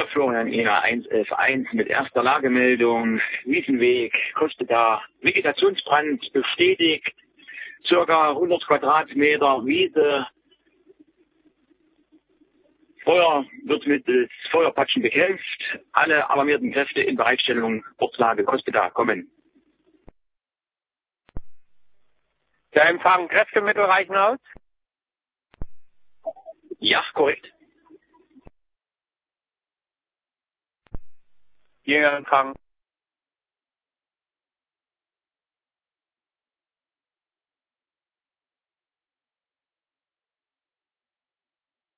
Florian Eher 111.1 mit erster Lagemeldung. Wiesenweg, Costa, Vegetationsbrand bestätigt, circa 100 Quadratmeter Wiese. Feuer wird mittels Feuerpatschen bekämpft. Alle alarmierten Kräfte in Bereitstellung, Ortslage Costa kommen. Der Empfang Kräftemittel reichen aus? Ja, korrekt. Hier Empfang.